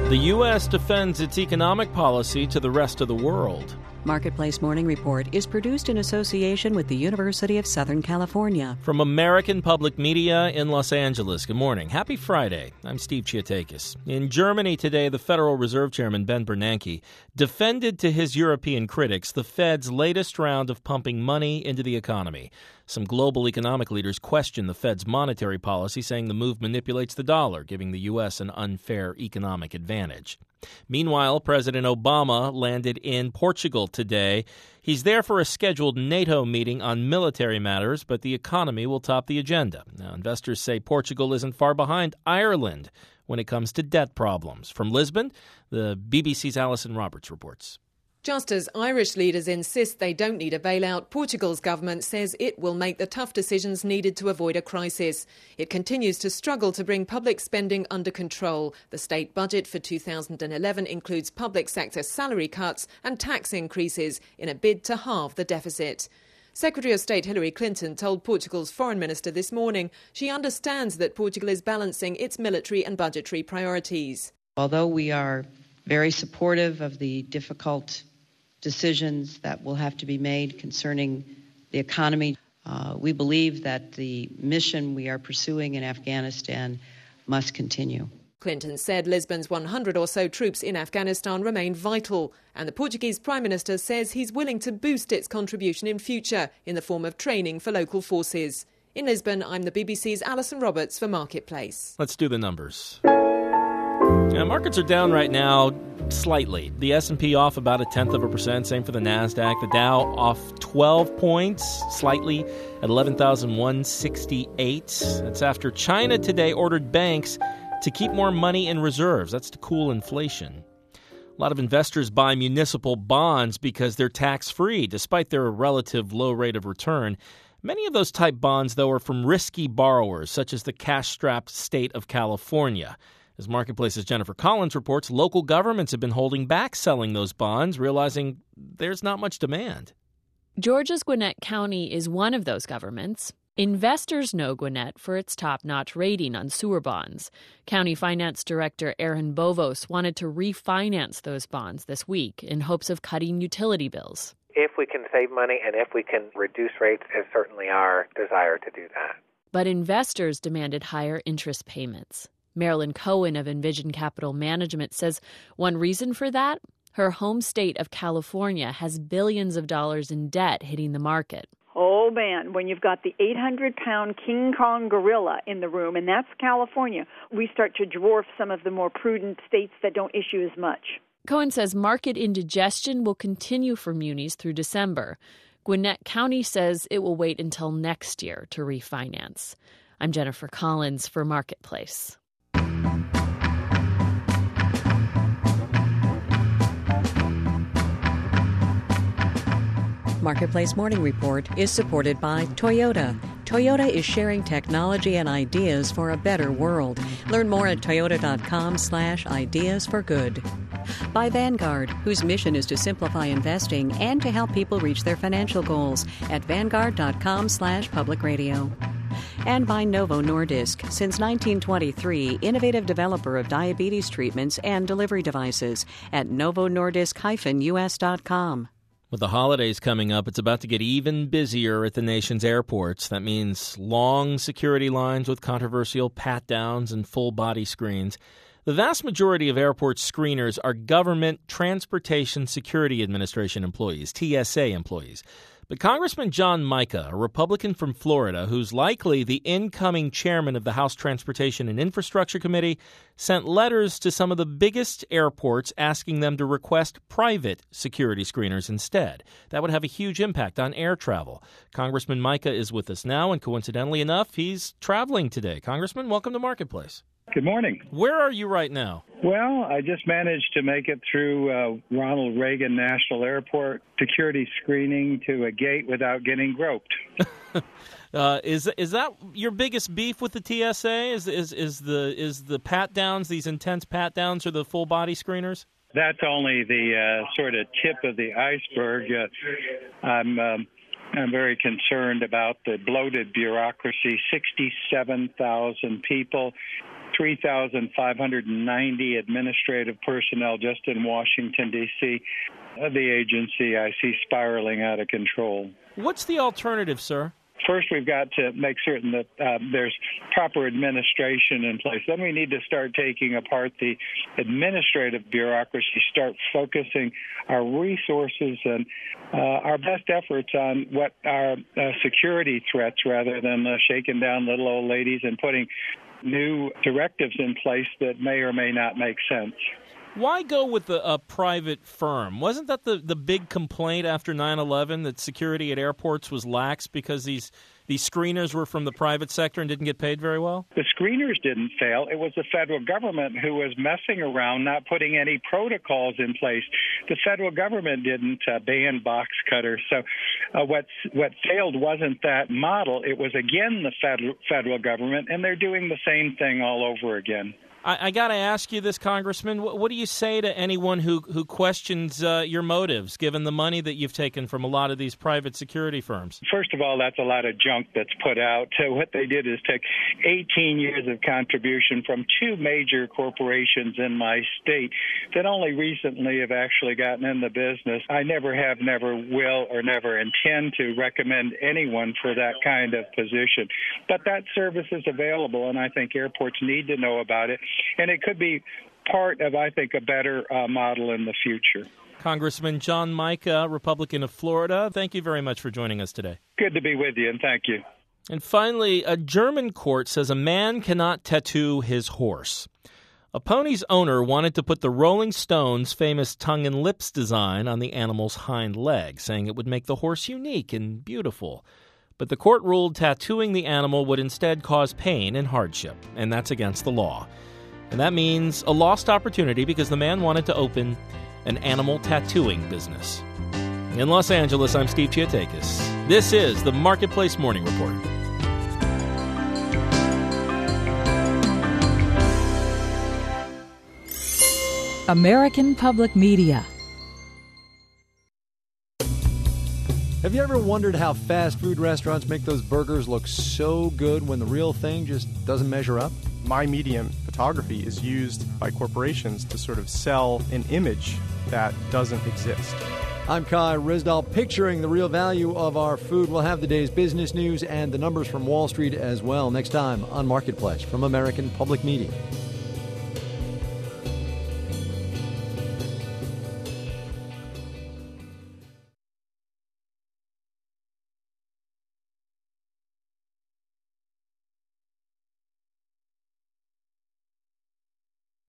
The U.S. defends its economic policy to the rest of the world. Marketplace Morning Report is produced in association with the University of Southern California. From American Public Media in Los Angeles, good morning. Happy Friday. I'm Steve Chiatakis. In Germany today, the Federal Reserve Chairman Ben Bernanke defended to his European critics the Fed's latest round of pumping money into the economy. Some global economic leaders question the Fed's monetary policy, saying the move manipulates the dollar, giving the U.S. an unfair economic advantage. Meanwhile, President Obama landed in Portugal today. He's there for a scheduled NATO meeting on military matters, but the economy will top the agenda. Now, investors say Portugal isn't far behind Ireland when it comes to debt problems. From Lisbon, the BBC's Alison Roberts reports. Just as Irish leaders insist they don't need a bailout, Portugal's government says it will make the tough decisions needed to avoid a crisis. It continues to struggle to bring public spending under control. The state budget for 2011 includes public sector salary cuts and tax increases in a bid to halve the deficit. Secretary of State Hillary Clinton told Portugal's foreign minister this morning she understands that Portugal is balancing its military and budgetary priorities. Although we are very supportive of the difficult decisions that will have to be made concerning the economy, we believe that the mission we are pursuing in Afghanistan must continue. Clinton said Lisbon's 100 or so troops in Afghanistan remain vital, and the Portuguese Prime Minister says he's willing to boost its contribution in future in the form of training for local forces. In Lisbon, I'm the BBC's Alison Roberts for Marketplace. Let's do the numbers. Now, markets are down right now slightly. The S&P off about 0.1%. Same for the NASDAQ. The Dow off 12 points, slightly at 11,168. That's after China today ordered banks to keep more money in reserves. That's to cool inflation. A lot of investors buy municipal bonds because they're tax-free, despite their relative low rate of return. Many of those type bonds, though, are from risky borrowers, such as the cash-strapped state of California. As Marketplace's Jennifer Collins reports, local governments have been holding back selling those bonds, realizing there's not much demand. Georgia's Gwinnett County is one of those governments. Investors know Gwinnett for its top-notch rating on sewer bonds. County Finance Director Aaron Bovos wanted to refinance those bonds this week in hopes of cutting utility bills. If we can save money and if we can reduce rates, it's certainly our desire to do that. But investors demanded higher interest payments. Marilyn Cohen of Envision Capital Management says one reason for that, her home state of California has billions of dollars in debt hitting the market. Oh, man, when you've got the 800-pound King Kong gorilla in the room, and that's California, we start to dwarf some of the more prudent states that don't issue as much. Cohen says market indigestion will continue for munis through December. Gwinnett County says it will wait until next year to refinance. I'm Jennifer Collins for Marketplace. Marketplace Morning Report is supported by Toyota. Toyota is sharing technology and ideas for a better world. Learn more at toyota.com/ideas for good. By Vanguard, whose mission is to simplify investing and to help people reach their financial goals at vanguard.com/public radio. And by Novo Nordisk, since 1923, innovative developer of diabetes treatments and delivery devices at novonordisk-us.com. With the holidays coming up, it's about to get even busier at the nation's airports. That means long security lines with controversial pat-downs and full-body screens. The vast majority of airport screeners are Government Transportation Security Administration employees, TSA employees. But Congressman John Mica, a Republican from Florida, who's likely the incoming chairman of the House Transportation and Infrastructure Committee, sent letters to some of the biggest airports asking them to request private security screeners instead. That would have a huge impact on air travel. Congressman Mica is with us now, and coincidentally enough, he's traveling today. Congressman, welcome to Marketplace. Good morning. Where are you right now? Well, I just managed to make it through Ronald Reagan National Airport security screening to a gate without getting groped. Is that your biggest beef with the TSA? Is the pat downs, these intense pat downs, or the full body screeners? That's only the sort of tip of the iceberg. I'm very concerned about the bloated bureaucracy. 67,000 people. 3,590 administrative personnel just in Washington, D.C. The agency I see spiraling out of control. What's the alternative, sir? First, we've got to make certain that there's proper administration in place. Then we need to start taking apart the administrative bureaucracy, start focusing our resources and our best efforts on what are security threats rather than shaking down little old ladies and putting new directives in place that may or may not make sense. Why go with a private firm? Wasn't that the big complaint after 9/11, that security at airports was lax because these screeners were from the private sector and didn't get paid very well? The screeners didn't fail. It was the federal government who was messing around, not putting any protocols in place. The federal government didn't ban box cutters. So what failed wasn't that model. It was, again, the federal government, and they're doing the same thing all over again. I got to ask you this, Congressman. What do you say to anyone who questions your motives, given the money that you've taken from a lot of these private security firms? First of all, that's a lot of junk that's put out. What they did is take 18 years of contribution from two major corporations in my state that only recently have actually gotten in the business. I never have, never will, or never intend to recommend anyone for that kind of position. But that service is available, and I think airports need to know about it. And it could be part of, I think, a better model in the future. Congressman John Mica, Republican of Florida, thank you very much for joining us today. Good to be with you, and thank you. And finally, a German court says a man cannot tattoo his horse. A pony's owner wanted to put the Rolling Stones' famous tongue and lips design on the animal's hind leg, saying it would make the horse unique and beautiful. But the court ruled tattooing the animal would instead cause pain and hardship, and that's against the law. And that means a lost opportunity because the man wanted to open an animal tattooing business. In Los Angeles, I'm Steve Chiatakis. This is the Marketplace Morning Report. American Public Media. Have you ever wondered how fast food restaurants make those burgers look so good when the real thing just doesn't measure up? My medium, photography, is used by corporations to sort of sell an image that doesn't exist. I'm Kai Risdal. Picturing the real value of our food. We'll have the day's business news and the numbers from Wall Street as well next time on Marketplace from American Public Media.